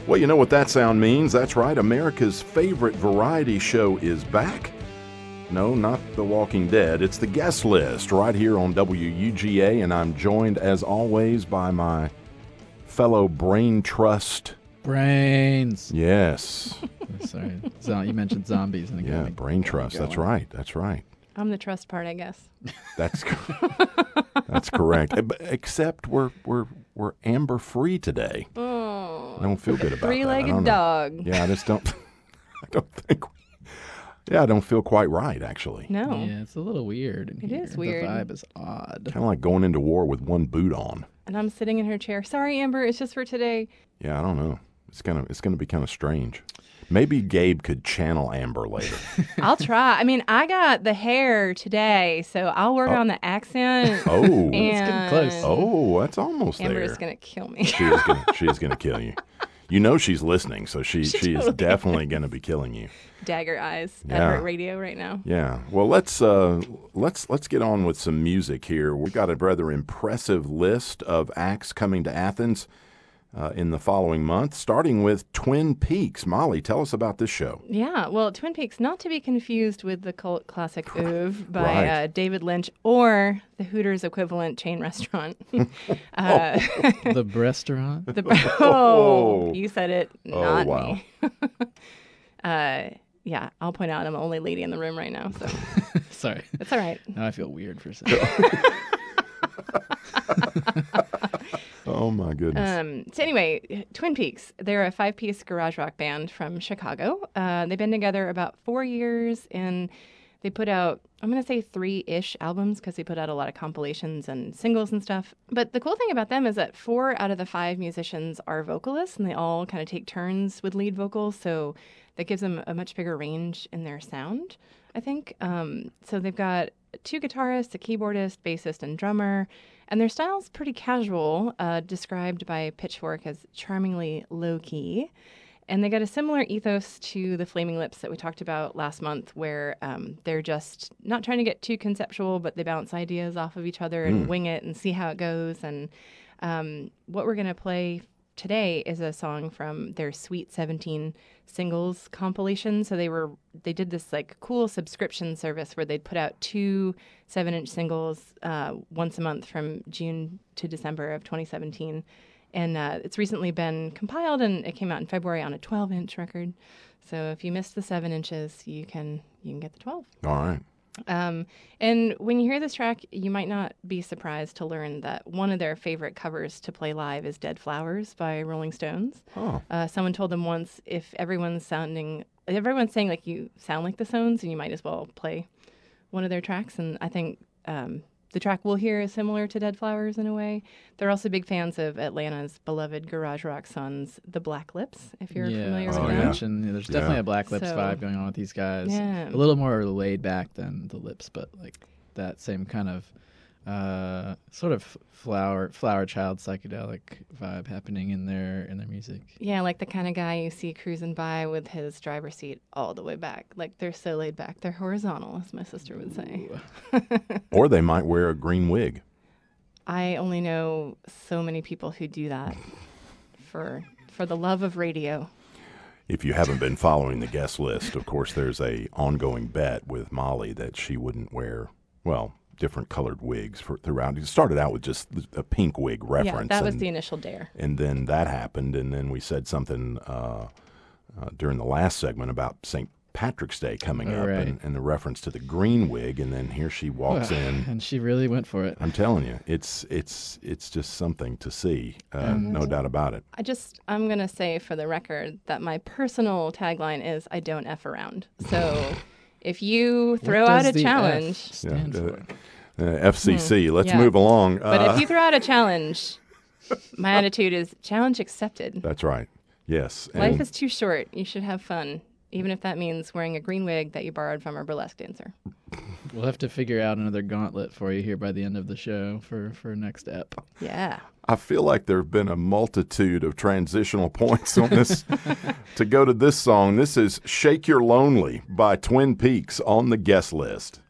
Well, you know what that sound means. That's right. America's favorite variety show is back. No, not The Walking Dead. It's The Guest List right here on WUGA, and I'm joined, as always, by my fellow Brain Trust. Brains. Yes. Sorry. You mentioned zombies. And Yeah, Brain Trust. That's right. That's right. I'm the trust part, I guess. That's correct. Except we're amber free today. Oh, I don't feel good about that. Three-legged dog. Yeah, I just don't. I don't think. Yeah, I don't feel quite right, actually. No. Yeah, it's a little weird. It is weird. The vibe is odd. Kind of like going into war with one boot on. And I'm sitting in her chair. Sorry, Amber. It's just for today. Yeah, I don't know. It's gonna be kind of strange. Maybe Gabe could channel Amber later. I'll try. I mean, I got the hair today, so I'll work on the accent. Oh, and it's getting close. Oh, that's almost Amber there. is gonna kill me. She is gonna kill you. You know she's listening, so she is definitely gonna be killing you. Dagger eyes Yeah. at Heart Radio right now. Yeah. Well, let's get on with some music here. We've got a rather impressive list of acts coming to Athens in the following month, starting with Twin Peaks. Molly, tell us about this show. Yeah, well, Twin Peaks, not to be confused with the cult classic Oeuvre by Right. David Lynch or the Hooters equivalent chain restaurant. The restaurant? Oh, you said it, not wow. me. Yeah, I'll point out I'm the only lady in the room right now, so Sorry. it's all right. Now I feel weird for a second. Oh my goodness. So anyway, Twin Peaks, they're a 5-piece garage rock band from Chicago. They've been together about 4 years, and they put out, I'm going to say 3-ish albums because they put out a lot of compilations and singles and stuff. But the cool thing about them is that 4 out of the 5 musicians are vocalists, and they all kind of take turns with lead vocals, so that gives them a much bigger range in their sound, I think. So they've got 2 guitarists, a keyboardist, bassist, and drummer. And their style's pretty casual, described by Pitchfork as charmingly low-key. And they got a similar ethos to the Flaming Lips that we talked about last month, where they're just not trying to get too conceptual, but they bounce ideas off of each other and wing it and see how it goes. And what we're going to play today is a song from their Sweet 17 singles compilation. So they did this like cool subscription service where they'd put out 2 7-inch singles once a month from June to December of 2017. And it's recently been compiled, and it came out in February on a 12-inch record. So if you missed the 7 inches, you can get the 12. All right. And when you hear this track, you might not be surprised to learn that one of their favorite covers to play live is Dead Flowers by Rolling Stones. Oh. Someone told them once, if everyone's saying like you sound like the Stones, then you might as well play one of their tracks. And I think the track we'll hear is similar to Dead Flowers in a way. They're also big fans of Atlanta's beloved garage rock sons, the Black Lips, if you're familiar with I them. mentioned, there's definitely a Black Lips So- vibe going on with these guys. Yeah. A little more laid back than the Lips, but like that same kind of sort of flower child psychedelic vibe happening in their music. Yeah, like the kind of guy you see cruising by with his driver's seat all the way back. Like, they're so laid back. They're horizontal, as my sister would say. Or they might wear a green wig. I only know so many people who do that for the love of radio. If you haven't been following the guest list, of course, there's a ongoing bet with Molly that she wouldn't wear, well, different colored wigs throughout. It started out with just a pink wig reference. Yeah, that was the initial dare. And then that happened, and then we said something during the last segment about St. Patrick's Day coming up, Right. and the reference to the green wig, and then here she walks in. And she really went for it. I'm telling you, it's just something to see, no doubt about it. I'm going to say for the record that my personal tagline is, I don't F around. So if you throw What out does a the challenge... F stand for? FCC, let's yeah. move along. But if you throw out a challenge, my attitude is challenge accepted. That's right. Yes. Life And is too short. You should have fun, even if that means wearing a green wig that you borrowed from a burlesque dancer. We'll have to figure out another gauntlet for you here by the end of the show for next ep. Yeah. I feel like there have been a multitude of transitional points on this to go to this song. This is Shake Your Lonely by Twin Peaks on the guest list.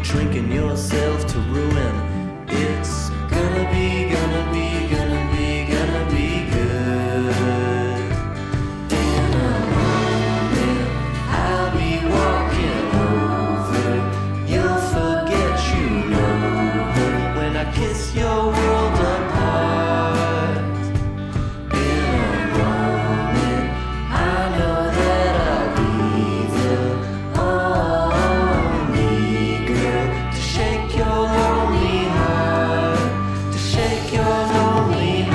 drinking yourself to ruin. It's gonna be good. In a moment, I'll be walking over. You'll forget you know her when I kiss your world apart. In a moment, I know that I'll be the only girl to shake your lonely heart, to shake your lonely heart.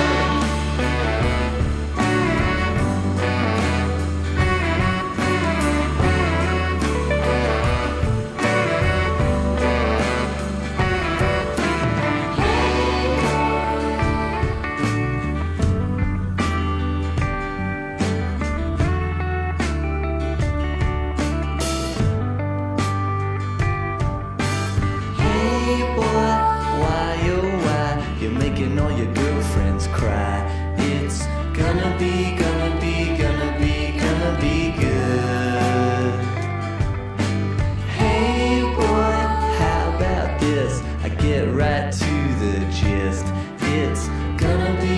Hey boy, why oh why you're making all your girlfriends cry? It's gonna be good. Hey boy, how about this? I get right to the gist. It's gonna be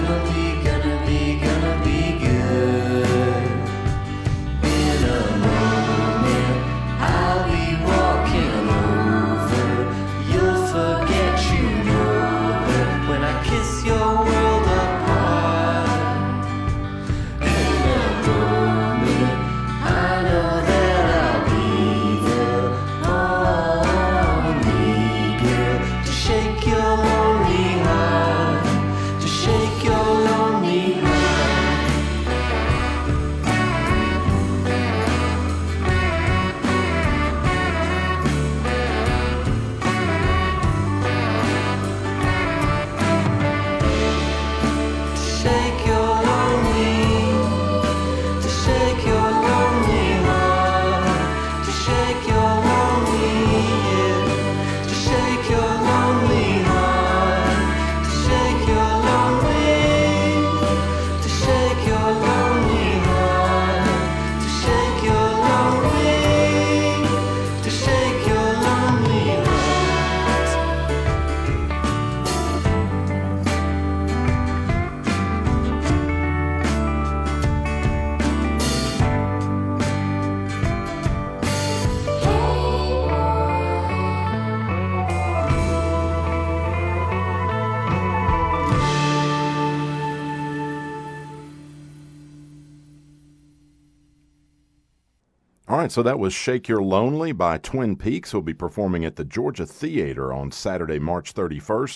good. In a moment, I'll be walking over. You'll forget you know her when I kiss your world apart. In a moment, I know that I'll be the only girl to shake your lonely heart, to shake your lonely heart. To shake your lonely, to shake your lonely heart, to shake your lonely, yeah. To shake your lonely heart, to shake your lonely, to shake your lonely heart, to shake your lonely, to shake your lonely heart. All right, so that was Shake Your Lonely by Twin Peaks. We'll be performing at the Georgia Theater on Saturday, March 31st.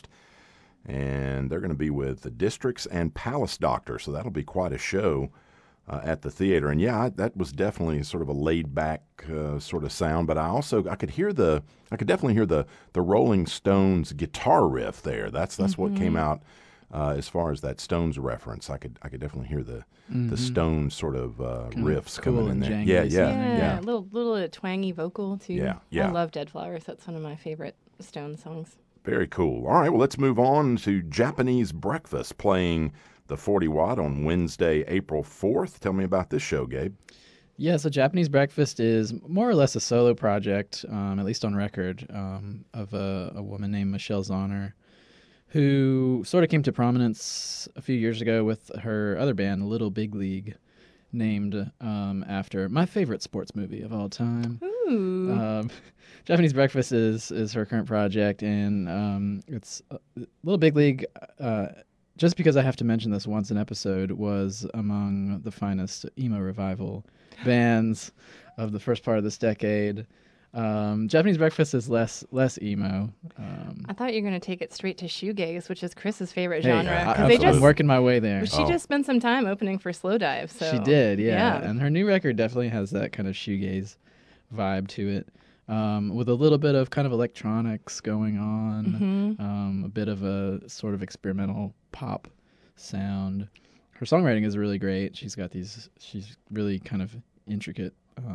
And they're going to be with the Districts and Palace Doctor. So that'll be quite a show at the theater. And yeah, that was definitely sort of a laid back sort of sound. But I could definitely hear the Rolling Stones guitar riff there. That's what came out as far as that Stones reference. I could definitely hear the Stones sort of riffs cool coming in and there. jangly Yeah. A little twangy vocal too. Yeah. I love Dead Flowers. That's one of my favorite Stone songs. Very cool. All right, well, let's move on to Japanese Breakfast playing the 40 Watt on Wednesday, April 4th. Tell me about this show, Gabe. Yeah, so Japanese Breakfast is more or less a solo project, at least on record, of a woman named Michelle Zahner, who sort of came to prominence a few years ago with her other band, Little Big League, named after my favorite sports movie of all time. Ooh. Japanese Breakfast is her current project, and it's Little Big League. Just because I have to mention this once an episode, was among the finest emo revival bands of the first part of this decade. Japanese Breakfast is less emo. I thought you were going to take it straight to shoegaze, which is Chris's favorite genre. yeah, 'cause they I'm working my way there. She just spent some time opening for Slow Dive. So She did, yeah. And her new record definitely has that kind of shoegaze vibe to it, with a little bit of kind of electronics going on, a bit of a sort of experimental pop sound. Her songwriting is really great. She's really kind of intricate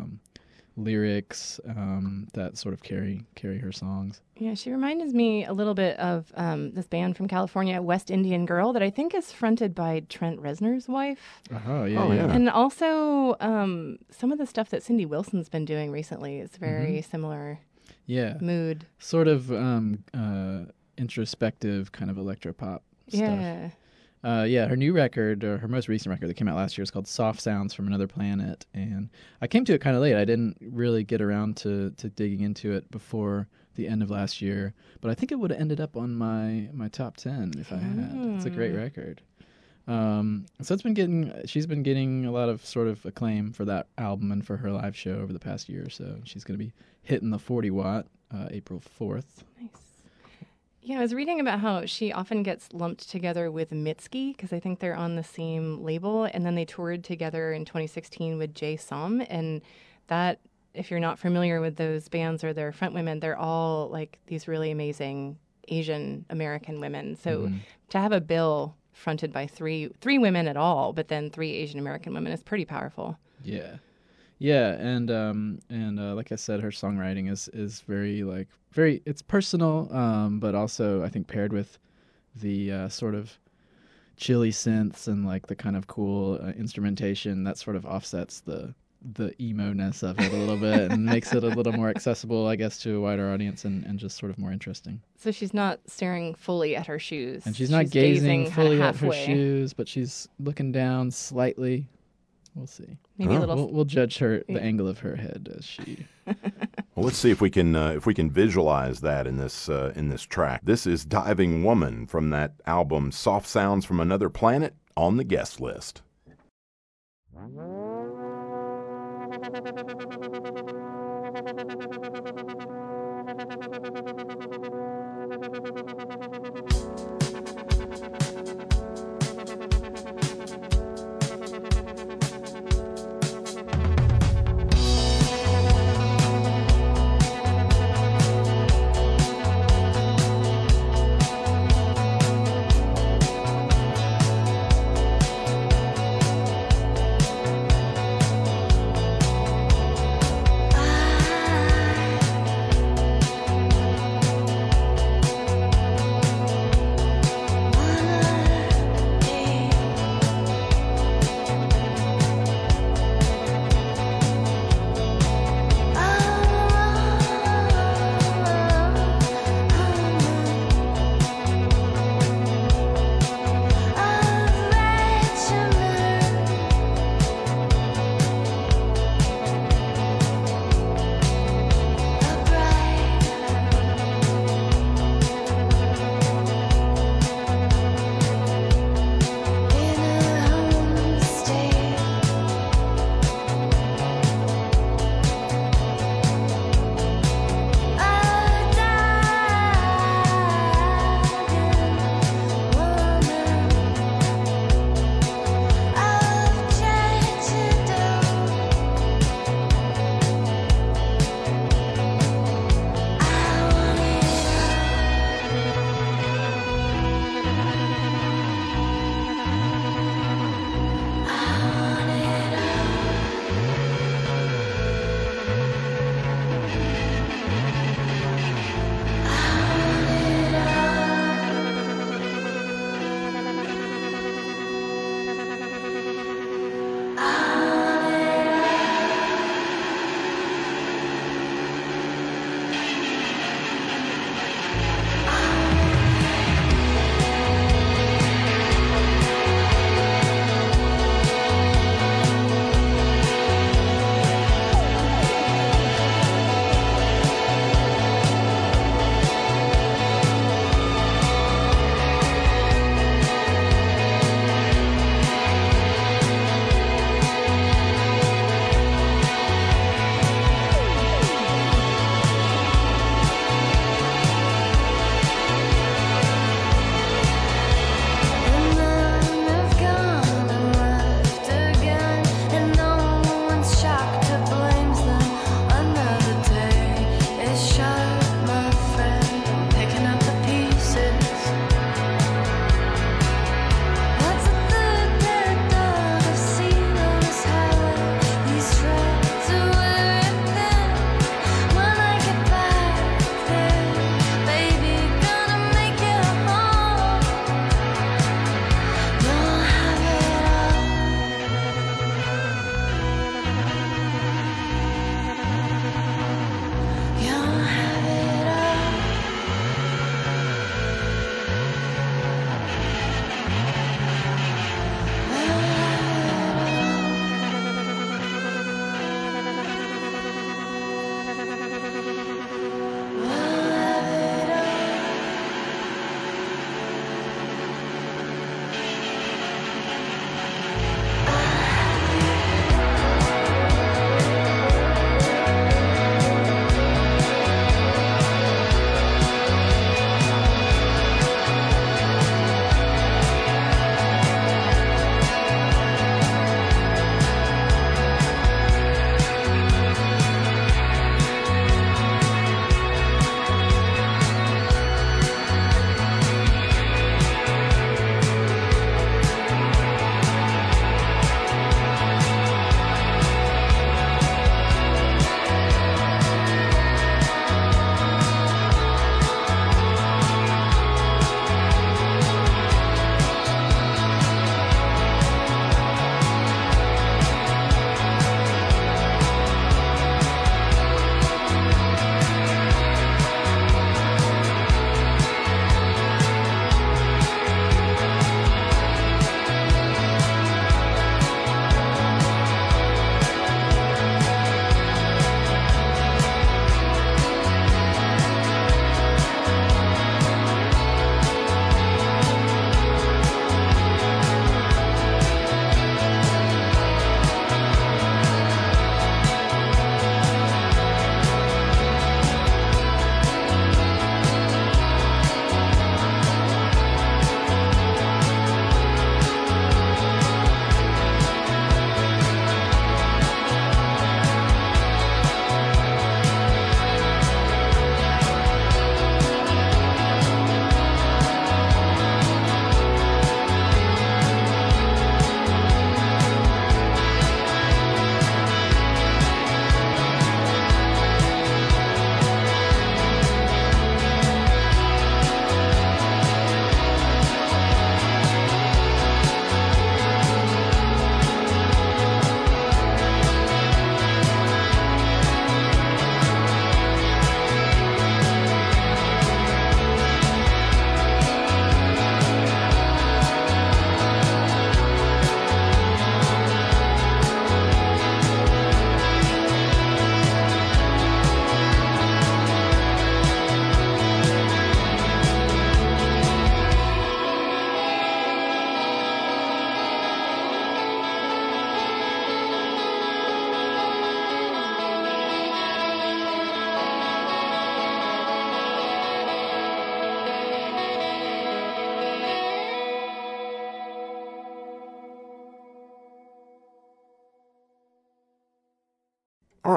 lyrics that sort of carry her songs. Yeah, she reminds me a little bit of this band from California, West Indian Girl, that I think is fronted by Trent Reznor's wife. Oh, yeah. And also some of the stuff that Cindy Wilson's been doing recently is very similar. Yeah. mood. Sort of introspective kind of electropop stuff. Yeah. Yeah, her new record, or her most recent record that came out last year, is called Soft Sounds from Another Planet. And I came to it kind of late. I didn't really get around to digging into it before the end of last year. But I think it would have ended up on my top 10 if I had. It's a great record. So she's been getting a lot of sort of acclaim for that album and for her live show over the past year or so. She's going to be hitting the 40 watt April 4th. Nice. Yeah, I was reading about how she often gets lumped together with Mitski because I think they're on the same label, and then they toured together in 2016 with Jay Som, and that, if you're not familiar with those bands or their front women, they're all like these really amazing Asian American women. So to have a bill fronted by three women at all, but then 3 Asian American women is pretty powerful. Yeah. Yeah, and like I said, her songwriting is very it's personal, but also I think paired with the sort of chilly synths and like the kind of cool instrumentation that sort of offsets the emo-ness of it a little bit and makes it a little more accessible, I guess, to a wider audience and just sort of more interesting. So she's not staring fully at her shoes. And she's not gazing fully at her halfway. shoes, but she's looking down slightly. We'll see. Maybe a little. We'll judge the angle of her head as she. Well, let's see if we can visualize that in this track. This is Diving Woman from that album Soft Sounds from Another Planet on the guest list.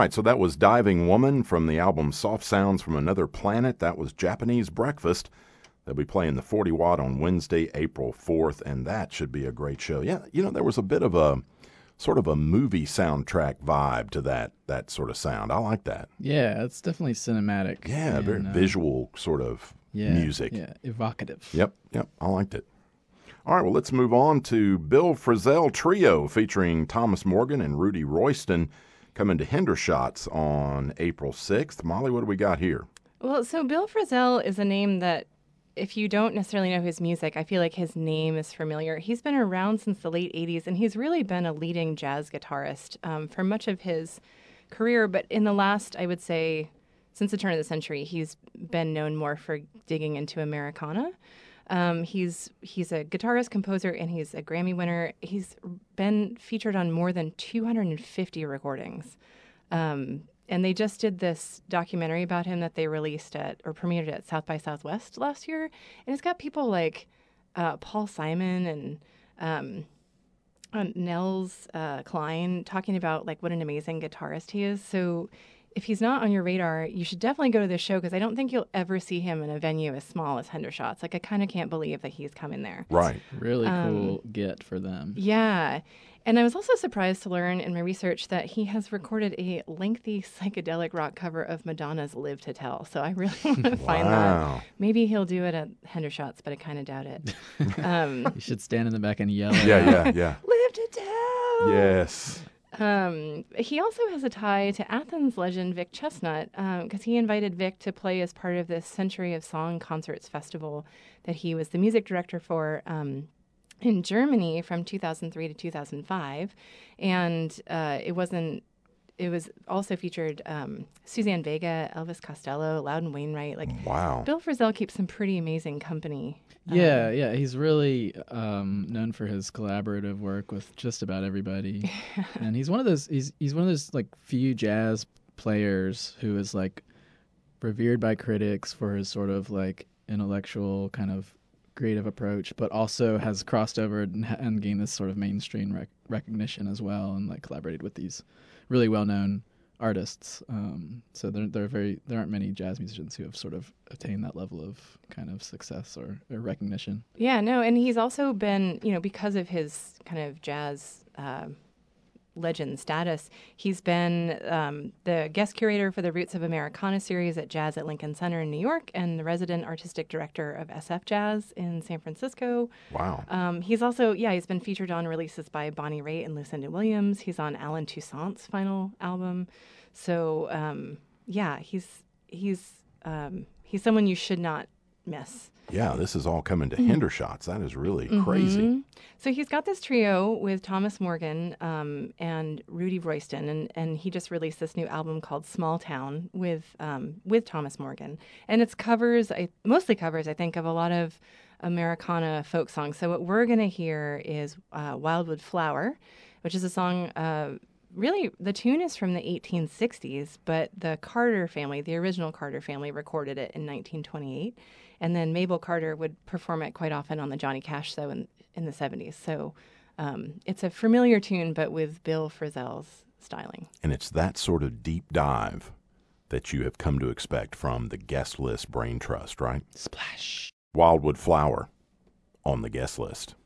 right, so that was Diving Woman from the album Soft Sounds from Another Planet. That was Japanese Breakfast. They'll be playing the 40 Watt on Wednesday, April 4th, and that should be a great show. Yeah, there was a bit of a sort of a movie soundtrack vibe to that sort of sound. I like that. Yeah, it's definitely cinematic. Yeah, and, very visual sort of music. Yeah, evocative. Yep, I liked it. All right, well, let's move on to Bill Frisell Trio featuring Thomas Morgan and Rudy Royston coming to Hendershots on April 6th. Molly, what do we got here? Well, so Bill Frisell is a name that, if you don't necessarily know his music, I feel like his name is familiar. He's been around since the late 80s, and he's really been a leading jazz guitarist for much of his career. But in the last, I would say, since the turn of the century, he's been known more for digging into Americana. He's a guitarist, composer, and he's a Grammy winner. He's been featured on more than 250 recordings. And they just did this documentary about him that they released premiered at South by Southwest last year. And it's got people like Paul Simon and Nels Klein talking about like what an amazing guitarist he is. So if he's not on your radar, you should definitely go to this show, because I don't think you'll ever see him in a venue as small as Hendershots. Like, I kind of can't believe that he's coming there. Right. Really cool get for them. Yeah. And I was also surprised to learn in my research that he has recorded a lengthy psychedelic rock cover of Madonna's Live to Tell. So I really want to find Wow. that. Maybe he'll do it at Hendershots, but I kind of doubt it. You should stand in the back and yell. Yeah. Live to Tell! Yes. He also has a tie to Athens legend Vic Chestnut, because he invited Vic to play as part of this Century of Song Concerts festival that he was the music director for in Germany from 2003 to 2005. And it was also featured Suzanne Vega, Elvis Costello, Loudon Wainwright. Like, Wow. Bill Frisell keeps some pretty amazing company. Yeah, he's really known for his collaborative work with just about everybody, and he's one of those like few jazz players who is like revered by critics for his sort of like intellectual kind of creative approach, but also has crossed over and gained this sort of mainstream recognition as well, and like collaborated with these really well-known artists. So there aren't many jazz musicians who have sort of attained that level of kind of success or recognition. Yeah, no, and he's also been, because of his kind of jazz legend status, he's been the guest curator for the Roots of Americana series at Jazz at Lincoln Center in New York, and the resident artistic director of SF Jazz in San Francisco. Wow. He's also, he's been featured on releases by Bonnie Raitt and Lucinda Williams. He's on Alan Toussaint's final album. So, he's someone you should not miss. Yeah, this is all coming to Hendershots. That is really crazy. So he's got this trio with Thomas Morgan and Rudy Royston, and he just released this new album called Small Town with Thomas Morgan, and it's mostly covers, I think, of a lot of Americana folk songs. So what we're gonna hear is Wildwood Flower, which is a song. Really, the tune is from the 1860s, but the Carter family, the original Carter family, recorded it in 1928. And then Mabel Carter would perform it quite often on the Johnny Cash show in the 70s. So it's a familiar tune, but with Bill Frisell's styling. And it's that sort of deep dive that you have come to expect from the Guest List Brain Trust, right? Splash. Wildwood Flower on the guest list.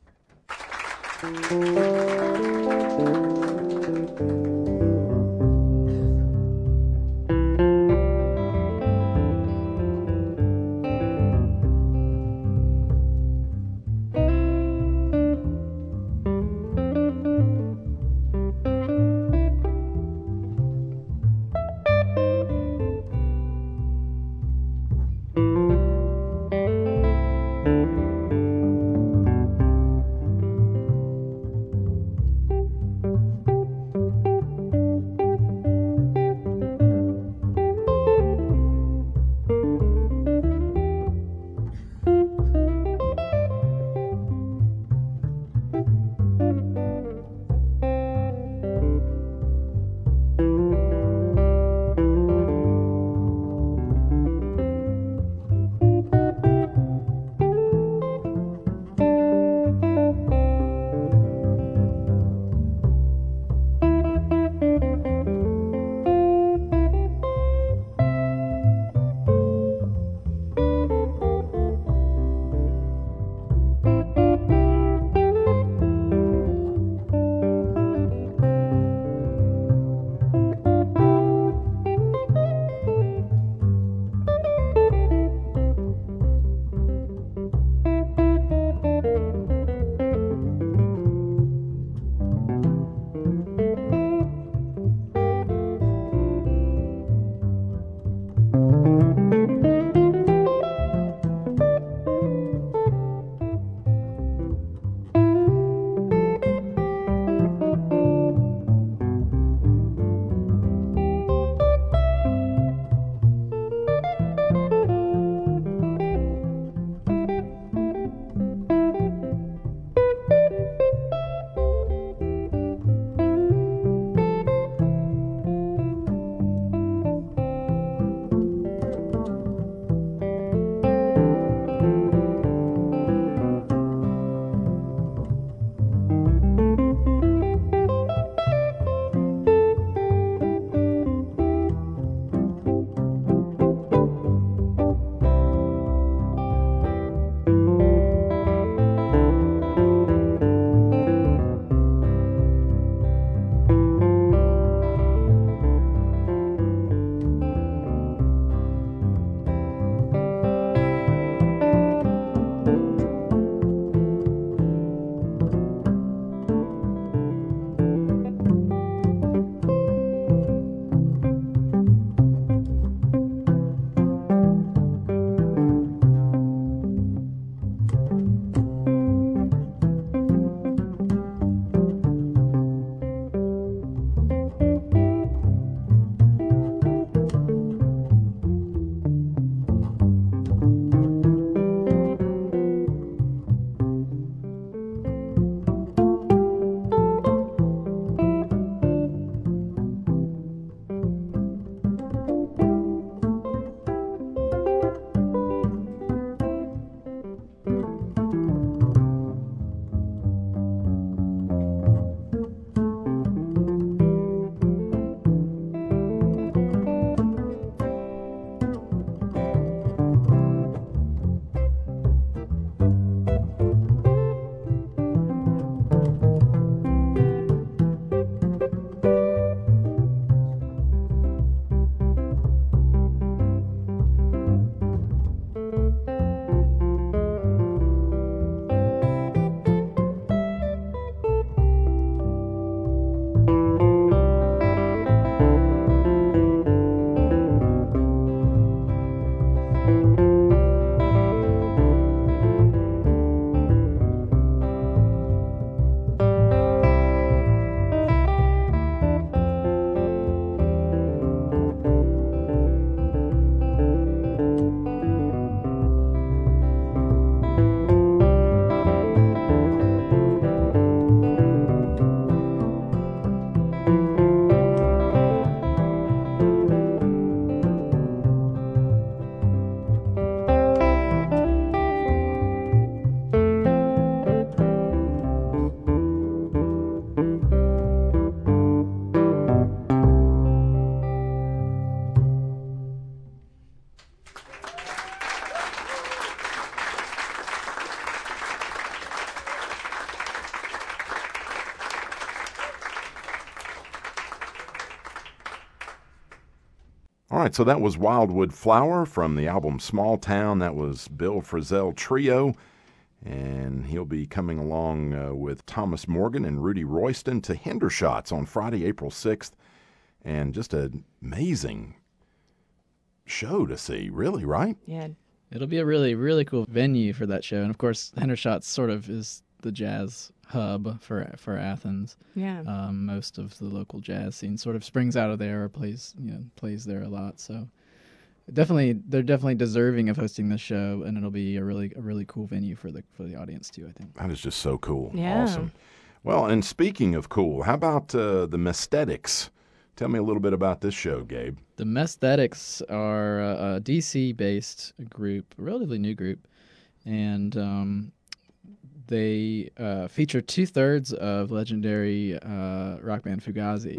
All right, so that was Wildwood Flower from the album Small Town. That was Bill Frisell Trio, and he'll be coming along with Thomas Morgan and Rudy Royston to Hendershots on Friday, April 6th. And just an amazing show to see, really, right? Yeah. It'll be a really, really cool venue for that show. And of course, Hendershots sort of is the jazz hub for Athens. Yeah. Most of the local jazz scene sort of springs out of there or plays there a lot. So they're definitely deserving of hosting this show, and it'll be a really cool venue for the audience too, I think. That is just so cool. Yeah. Awesome. Well, and speaking of cool, how about the Mesthetics? Tell me a little bit about this show, Gabe. The Mesthetics are a DC-based group, a relatively new group, and they feature 2/3 of legendary rock band Fugazi.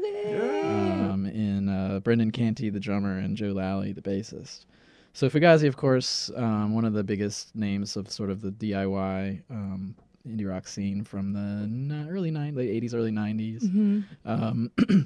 In Brendan Canty, the drummer, and Joe Lally, the bassist. So Fugazi, of course, one of the biggest names of sort of the DIY indie rock scene from the late 80s, early 90s. Mm-hmm.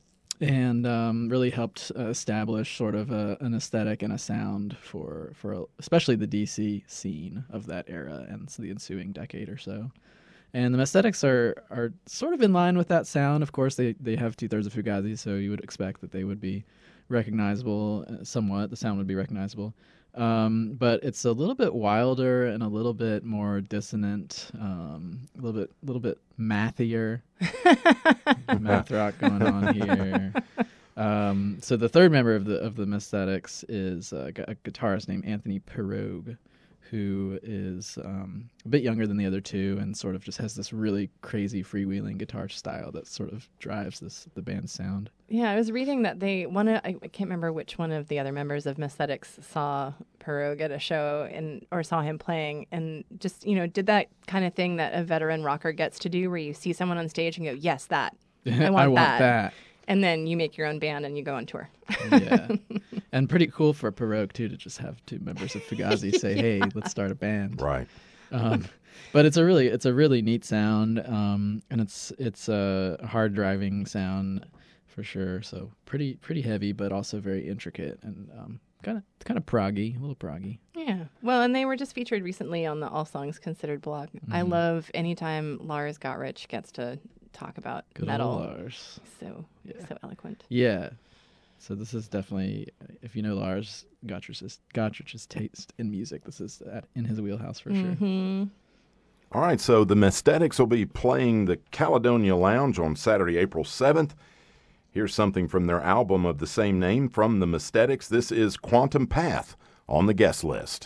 And really helped establish sort of an aesthetic and a sound for especially the DC scene of that era and the ensuing decade or so. And the Mesthetics are sort of in line with that sound. Of course, they have 2/3 of Fugazi, so you would expect that they would be recognizable somewhat. The sound would be recognizable. But it's a little bit wilder and a little bit more dissonant, a little bit mathier. Math rock going on here. So the third member of the Mesthetics is a guitarist named Anthony Pirogue, who is a bit younger than the other two and sort of just has this really crazy freewheeling guitar style that sort of drives the band's sound. Yeah, I was reading that I can't remember which one of the other members of Mesthetics saw Pirogue at a show or saw him playing and just, did that kind of thing that a veteran rocker gets to do where you see someone on stage and go, yes, that. I want that. And then you make your own band and you go on tour. Yeah. And pretty cool for Pirogue, too, to just have two members of Fugazi say, hey, let's start a band. Right. But it's a really neat sound, and it's a hard driving sound for sure. So pretty heavy, but also very intricate and kind of proggy, a little proggy. Yeah. Well, and they were just featured recently on the All Songs Considered blog. Mm-hmm. I love anytime Lars Gotrich gets to talk about Good metal. Old Lars. So eloquent. Yeah. So this is definitely, if you know Lars Gotrich's taste in music, this is in his wheelhouse for sure. Mm-hmm. All right, so the Mesthetics will be playing the Caledonia Lounge on Saturday, April 7th. Here's something from their album of the same name from the Mesthetics. This is Quantum Path on the guest list.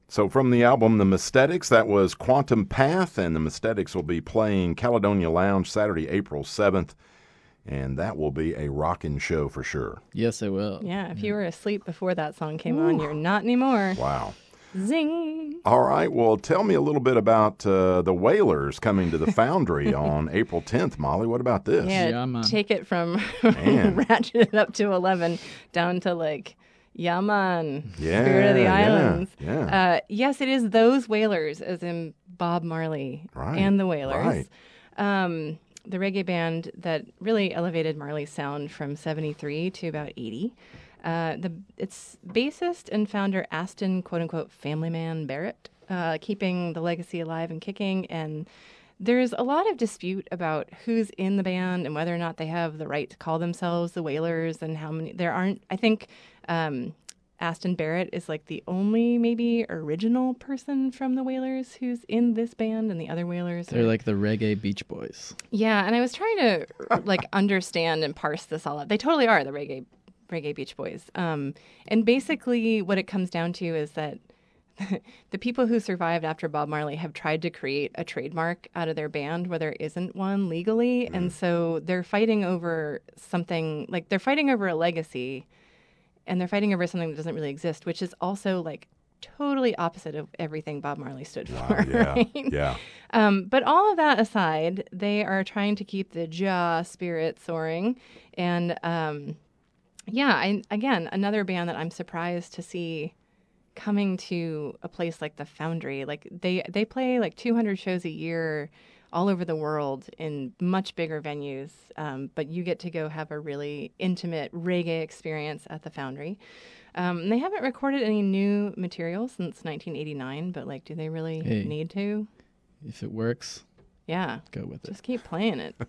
So from the album The Messthetics, that was Quantum Path, and the Messthetics will be playing Caledonia Lounge Saturday, April 7th, and that will be a rockin' show for sure. Yes, it will. Yeah, if you were asleep before that song came on, you're not anymore. Wow. Zing. All right, well, tell me a little bit about the Wailers coming to the Foundry on April 10th, Molly. What about this? Yeah, man. take it from Man. ratchet it up to 11 down to like, yeah, man. Yeah, Spirit of the yeah, Islands. yeah. Yes, it is those Wailers, as in Bob Marley Right, and the Wailers. right. The reggae band that really elevated Marley's sound from 73 to about 80. Its bassist and founder, Aston, quote-unquote, family man Barrett, keeping the legacy alive and kicking. And there's a lot of dispute about who's in the band and whether or not they have the right to call themselves the Wailers and how many there aren't. I think Aston Barrett is like the only maybe original person from the Wailers who's in this band, and the other Wailers They're are like the reggae Beach Boys. yeah. And I was trying to like understand and parse this all out. They totally are the reggae Beach Boys. And basically what it comes down to is that the people who survived after Bob Marley have tried to create a trademark out of their band where there isn't one legally. And so they're fighting over something, like they're fighting over a legacy, and they're fighting over something that doesn't really exist, which is also like totally opposite of everything Bob Marley stood for. Yeah, right? yeah. But all of that aside, they are trying to keep the Jah spirit soaring. And again, another band that I'm surprised to see coming to a place like the Foundry. Like they play like 200 shows a year all over the world in much bigger venues, but you get to go have a really intimate reggae experience at the Foundry. They haven't recorded any new material since 1989, but like, do they really need to? If it works, Yeah. go with it. Just keep playing it.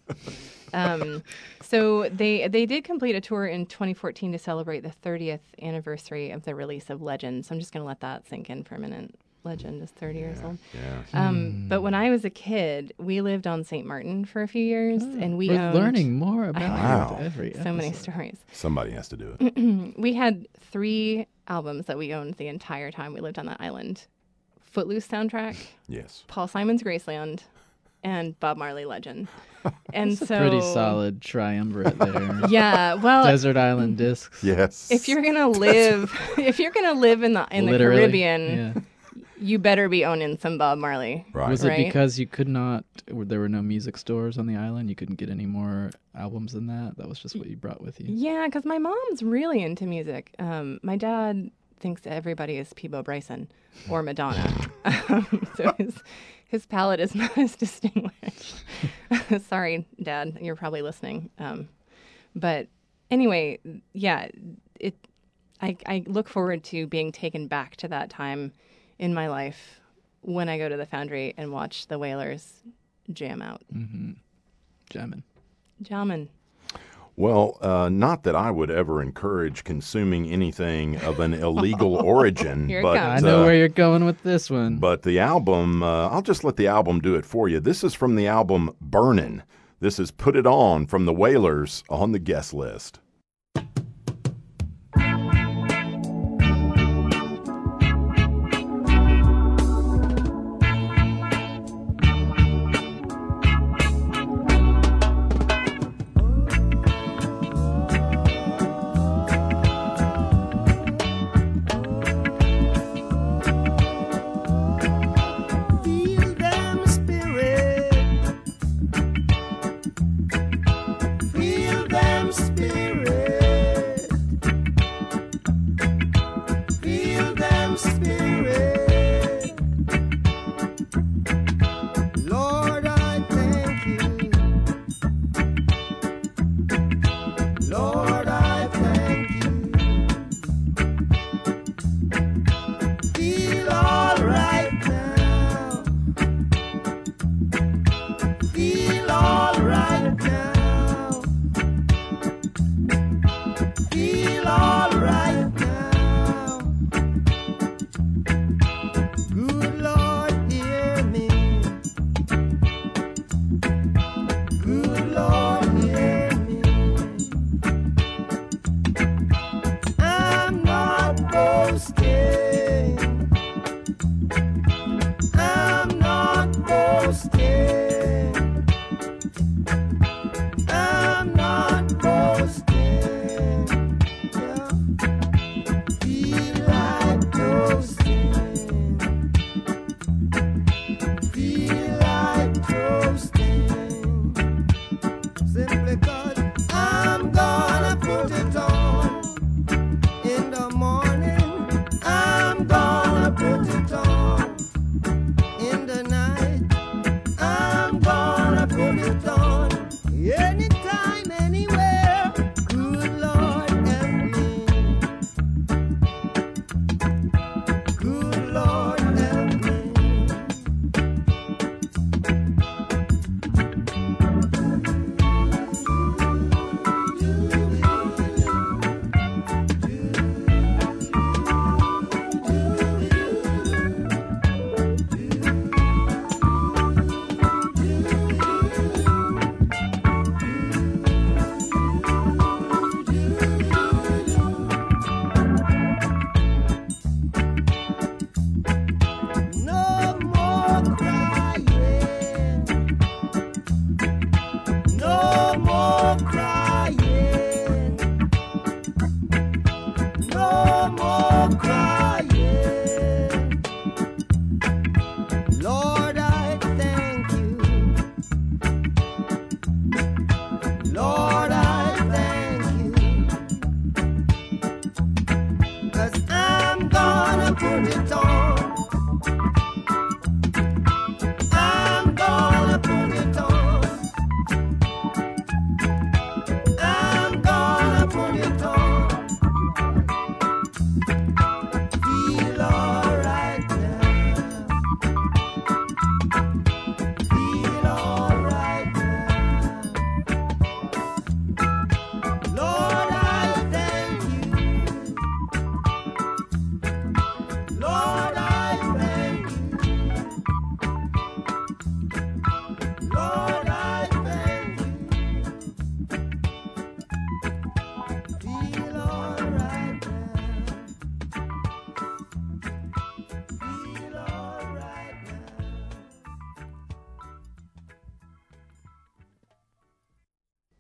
So they did complete a tour in 2014 to celebrate the 30th anniversary of the release of Legend. So I'm just going to let that sink in for a minute. Legend is 30 years old. Yeah. But when I was a kid, we lived on St. Martin for a few years, and we We're owned learning more about Wow. you with every so many episode. stories. Somebody has to do it. We had 3 albums that we owned the entire time we lived on that island. Footloose soundtrack, Yes. Paul Simon's Graceland, and Bob Marley Legend. And so Pretty solid triumvirate there. Yeah, well, Desert Island discs. Yes. if you're gonna live, in the Literally, Caribbean, yeah. you better be owning some Bob Marley. Right. Was it Right. because you could not? There were no music stores on the island. You couldn't get any more albums than that. That was just what you brought with you. Yeah, because my mom's really into music. My dad thinks everybody is Peebo Bryson or Madonna, so his palate is not as distinguished. Sorry, Dad, you're probably listening. But anyway, yeah, I look forward to being taken back to that time in my life when I go to the Foundry and watch the Wailers jam out. Jamming. Well, not that I would ever encourage consuming anything of an illegal origin, Here it but comes. I know where you're going with this one. But the album, I'll just let the album do it for you. This is from the album Burnin'. This is Put It On from the Wailers on the guest list. Feel them spirit. Feel them spirit. Feel them spirit. Lord, I thank you. Lord, I thank you. Feel alright now. Feel alright now. Feel alright now. Good Lord, hear me. Good Lord, hear me. I'm not boasting.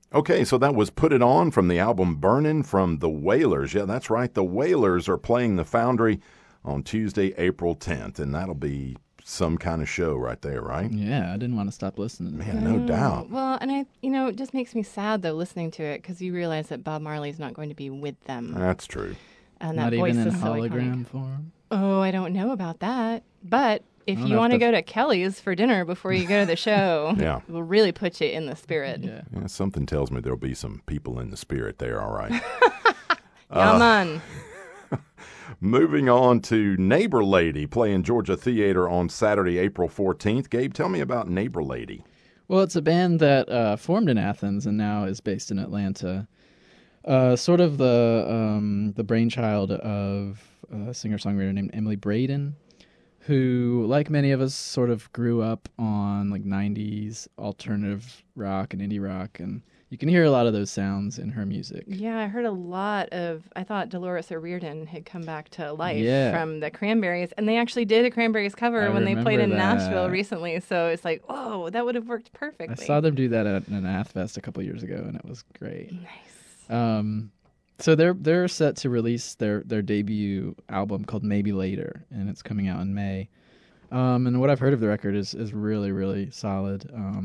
Okay, so that was Put It On from the album Burnin' from the Wailers. Yeah, that's right. The Wailers are playing the Foundry on Tuesday, April 10th, and that'll be some kind of show right there, right? Yeah, I didn't want to stop listening. Man, no doubt. Well, and it just makes me sad though listening to it because you realize that Bob Marley's not going to be with them, That's true. and Not that voice even in is so hologram iconic. form. Oh, I don't know about that, but if I don't you know if want to that's- go to Kelly's for dinner before you go to the show, Yeah. it will really put you in the spirit. Yeah. Yeah, something tells me there'll be some people in the spirit there, all right. Yeah, man. Moving on to Neighbor Lady playing Georgia Theater on Saturday, April 14th. Gabe, tell me about Neighbor Lady. Well, it's a band that formed in Athens and now is based in Atlanta. Sort of the brainchild of a singer-songwriter named Emily Braden, who, like many of us, sort of grew up on like 90s alternative rock and indie rock, and you can hear a lot of those sounds in her music. Yeah, I heard a lot of. I thought Dolores O'Riordan had come back to life Yeah. from the Cranberries, and they actually did a Cranberries cover I when they played in remember Nashville that. recently. So it's like, whoa, that would have worked I perfectly. saw them do that at an Athfest a couple years ago, and it was great. Nice. So they're set to release their debut album called Maybe Later, and it's coming out in May. And what I've heard of the record is really, really solid.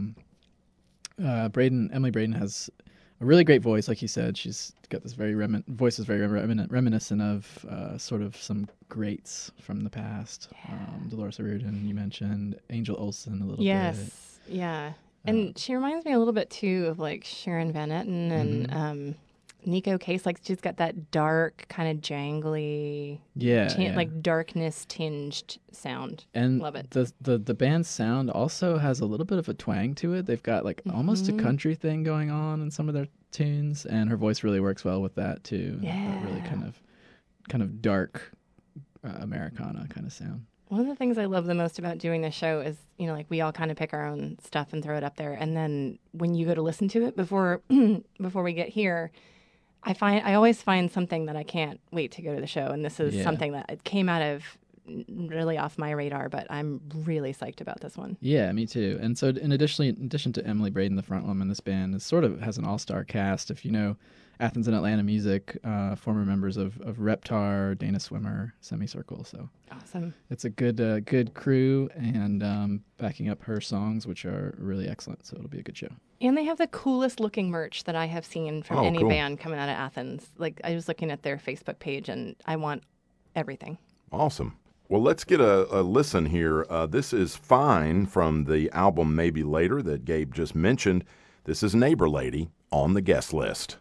Emily Braden has a really great voice, like you said. She's got this very voice is very reminiscent of sort of some greats from the past. Dolores O'Riordan, you mentioned, Angel Olsen a little bit. Yes. Yeah. And she reminds me a little bit too of like Sharon Van Etten and Nico Case. Like she's got that dark, kind of jangly, Yeah. like darkness tinged sound. And Love it. the band's sound also has a little bit of a twang to it. They've got like almost a country thing going on in some of their tunes, and her voice really works well with that too. That really kind of dark Americana kind of sound. One of the things I love the most about doing this show is, like we all kind of pick our own stuff and throw it up there. And then when you go to listen to it before we get here, I always find something that I can't wait to go to the show. And this is something that it came out of really off my radar, but I'm really psyched about this one. Yeah, me too. And so in addition to Emily Braden, the front woman, this band is sort of has an all-star cast. If you know Athens and Atlanta music, former members of Reptar, Dana Swimmer, Semicircle. So Awesome. it's a good crew, and backing up her songs, which are really excellent. So it'll be a good show. And they have the coolest looking merch that I have seen from any cool. band coming out of Athens. Like I was looking at their Facebook page and I want everything. Awesome. Well, let's get a listen here. This is Fine from the album Maybe Later that Gabe just mentioned. This is Neighbor Lady on the guest list.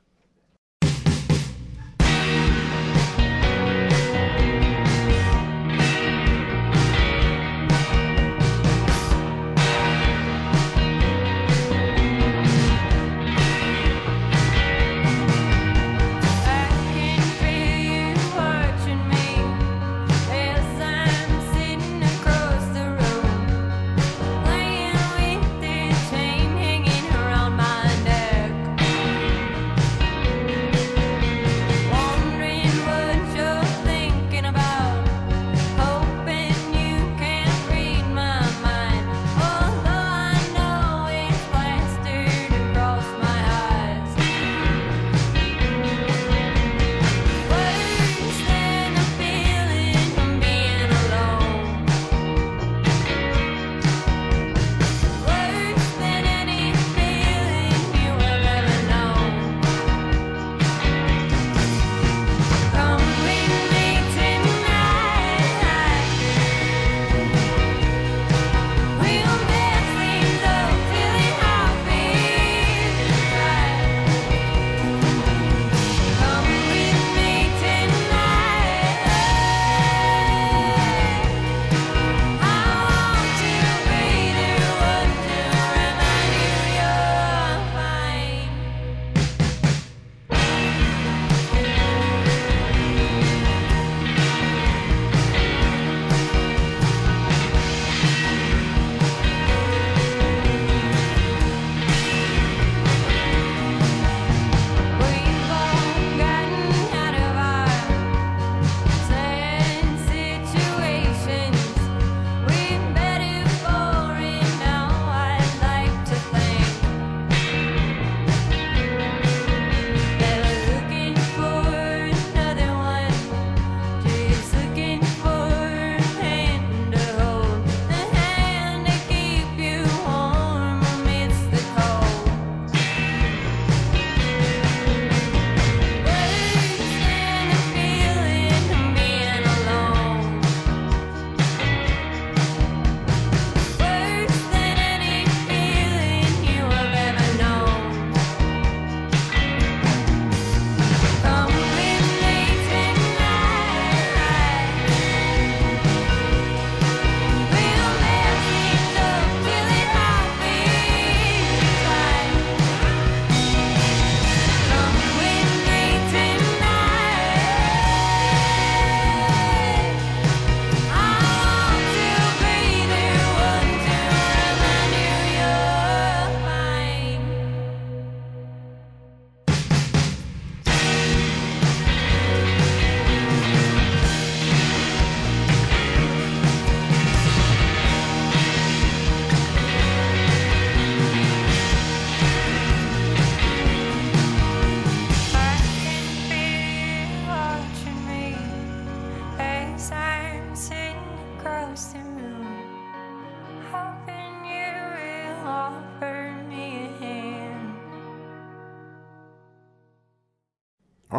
I can feel you watching me as I'm sitting across the room, playing with this chain hanging around my neck.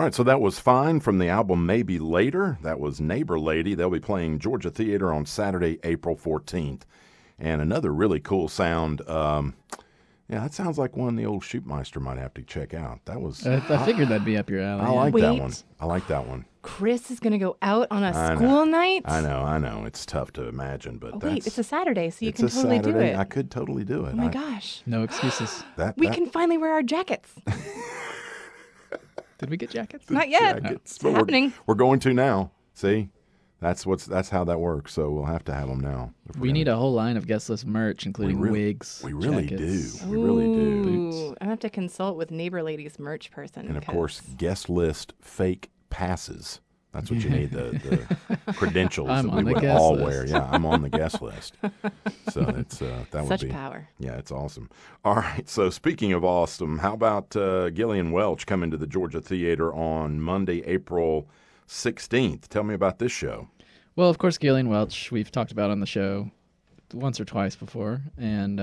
right, so that was Fine from the album Maybe Later. That was Neighbor Lady. They'll be playing Georgia Theater on Saturday, April 14th. And another really cool sound. Yeah, that sounds like one the old Shootmeister might have to check out. That was. I figured that'd be up your alley. I yeah. like that Wait. one. I like that one. Chris is going to go out on a I know. school night? I know. It's tough to imagine, but Oh, that's. wait, it's a Saturday, so you it's can a totally do Saturday. it. I could totally do it. Oh my gosh. No excuses. We can finally wear our jackets. Did we get jackets? Not yet. Jackets. It's But happening. We're going to now. See, that's how that works. So we'll have to have them now. if we're We gonna- need a whole line of guest list merch, including wigs. We really jackets. do. We really do. Ooh, I have to consult with Neighbor Lady's merch person. And of 'cause- course, guest list fake passes. That's what you need, the credentials I'm that on we the would guest all list. wear. Yeah, I'm on the guest list. So it's that would Such be power. Yeah, it's awesome. All right. So speaking of awesome, how about Gillian Welch coming to the Georgia Theater on Monday, April 16th? Tell me about this show. Well, of course, Gillian Welch, we've talked about on the show once or twice before, and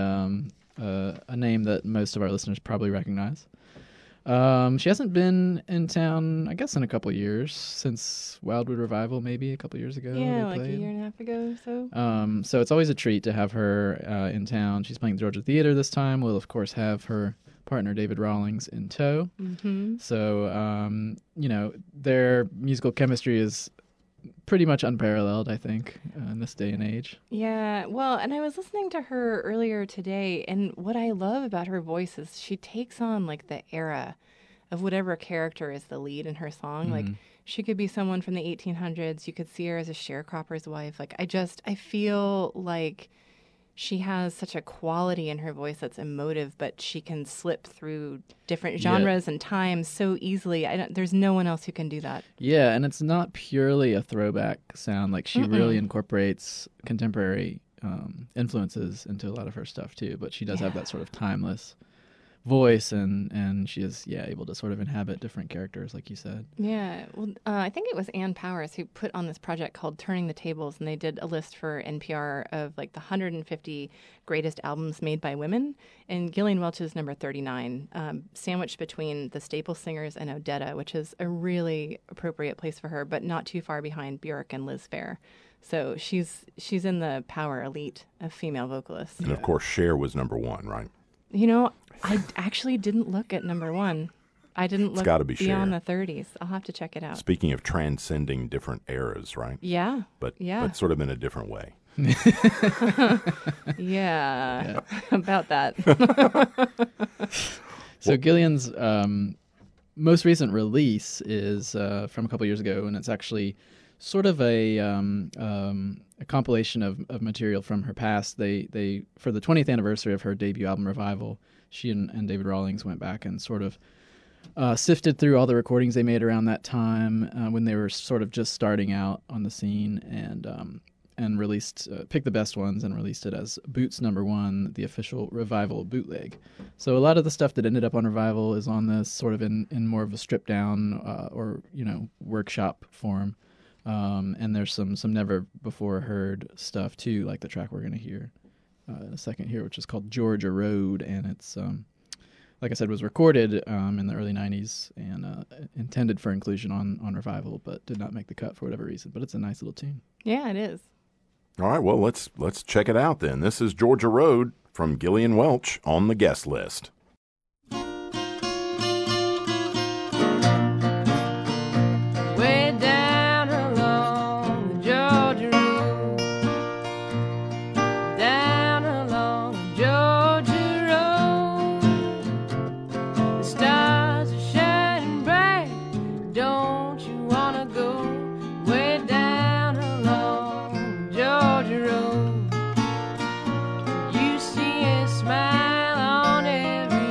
a name that most of our listeners probably recognize. She hasn't been in town, I guess, in a couple of years, since Wildwood Revival, maybe a couple of years ago. Yeah, they like a played. year and a half ago or so. So it's always a treat to have her in town. She's playing Georgia Theater this time. We'll, of course, have her partner David Rawlings in tow. Mm-hmm. So, their musical chemistry is pretty much unparalleled, I think, in this day and age. Yeah, well, and I was listening to her earlier today, and what I love about her voice is she takes on like the era of whatever character is the lead in her song. Like she could be someone from the 1800s. You could see her as a sharecropper's wife. Like I feel like she has such a quality in her voice that's emotive, but she can slip through different genres and times so easily. There's no one else who can do that. Yeah, and it's not purely a throwback sound. Like, she really incorporates contemporary influences into a lot of her stuff, too. But she does have that sort of timeless voice, and she is, able to sort of inhabit different characters, like you said. Yeah, well, I think it was Ann Powers who put on this project called Turning the Tables, and they did a list for NPR of like the 150 greatest albums made by women, and Gillian Welch is number 39, sandwiched between the Staple Singers and Odetta, which is a really appropriate place for her, but not too far behind Bjork and Liz Phair. So she's in the power elite of female vocalists. And of course, Cher was number one, right? You know, I actually didn't look at number one. I didn't look gotta be beyond Cher. the 30s. I'll have to check it out. Speaking of transcending different eras, right? Yeah. But Yeah. but sort of in a different way. Yeah. About that. So Gillian's most recent release is from a couple years ago, and it's actually sort of a compilation of material from her past. They for the 20th anniversary of her debut album Revival, she and David Rawlings went back and sort of sifted through all the recordings they made around that time when they were sort of just starting out on the scene, and released picked the best ones and released it as Boots Number 1, the official Revival bootleg. So a lot of the stuff that ended up on Revival is on this sort of in more of a stripped down or workshop form. And there's some never before heard stuff too, like the track we're going to hear in a second here, which is called Georgia Road, and it's like I said, was recorded in the early 90s and intended for inclusion on Revival, but did not make the cut for whatever reason. But it's a nice little tune. Yeah, it is. All right, well, let's check it out then. This is Georgia Road from Gillian Welch on the guest list. Way down along the Georgia Road, down along the Georgia Road, the stars are shining bright. Don't you wanna go way down along the Georgia Road? You see a smile on every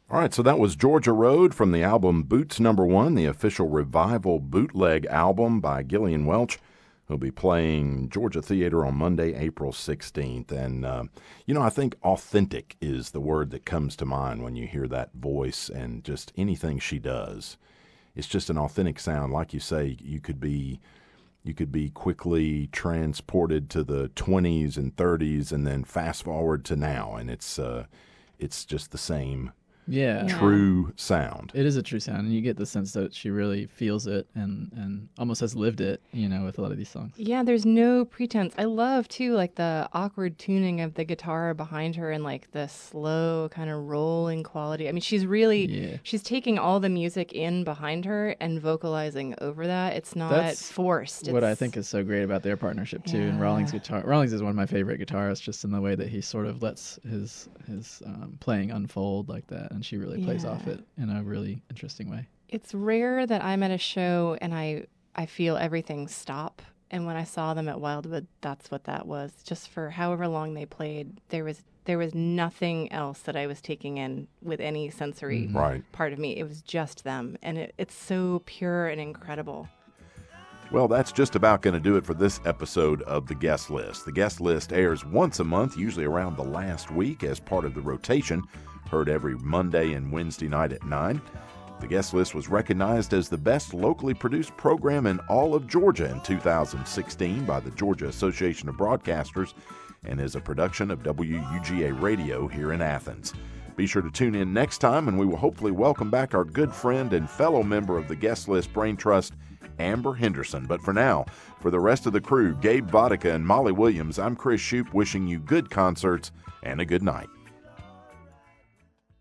All right, so that was Georgia Road from the album Boots No. 1, the official Revival bootleg album by Gillian Welch. He'll be playing Georgia Theater on Monday, April 16th. And, I think authentic is the word that comes to mind when you hear that voice and just anything she does. It's just an authentic sound. Like you say, you could be quickly transported to the 20s and 30s and then fast forward to now. And it's just the same Yeah. true sound. It is a true sound, and you get the sense that she really feels it and almost has lived it, with a lot of these songs. Yeah, there's no pretense. I love, too, like the awkward tuning of the guitar behind her and like the slow kind of rolling quality. I mean, she's taking all the music in behind her and vocalizing over that. It's not That's forced. What I It's- think is so great about their partnership, too, and Yeah. Rawlings is one of my favorite guitarists, just in the way that he sort of lets his playing unfold like that, and she really plays off Yeah. it in a really interesting way. It's rare that I'm at a show and I feel everything stop. And when I saw them at Wildwood, that's what that was. Just for however long they played, there was nothing else that I was taking in with any sensory Right. part of me. It was just them, and it's so pure and incredible. Well, that's just about going to do it for this episode of The Guest List. The Guest List airs once a month, usually around the last week as part of the rotation, heard every Monday and Wednesday night at 9. The Guest List was recognized as the best locally produced program in all of Georgia in 2016 by the Georgia Association of Broadcasters and is a production of WUGA Radio here in Athens. Be sure to tune in next time, and we will hopefully welcome back our good friend and fellow member of the Guest List Brain Trust, Amber Henderson. But for now, for the rest of the crew, Gabe Vodka and Molly Williams, I'm Chris Shoup wishing you good concerts and a good night.